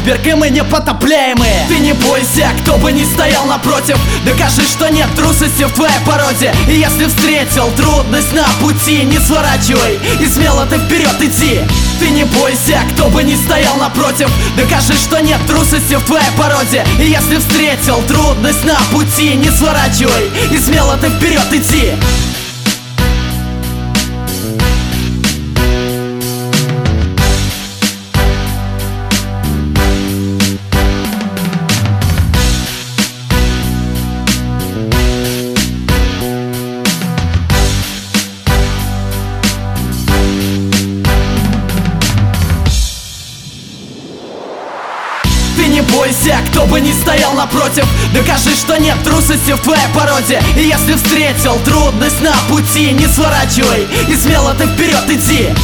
айсберг, и мы непотопляемые. Ты не бойся, кто бы ни стоял напротив, докажи, что нет трусости в твоей породе. И если встретил трудность на пути, не сворачивай и смело ты вперед иди. Ты не бойся, кто бы ни стоял напротив, докажи, что нет трусости в твоей породе. И если встретил трудность на пути, не сворачивай и смело ты вперед иди. Ты не бойся, кто бы ни стоял напротив, докажи, что нет трусости в твоей породе. И если встретил трудность на пути, не сворачивай и смело ты вперед иди.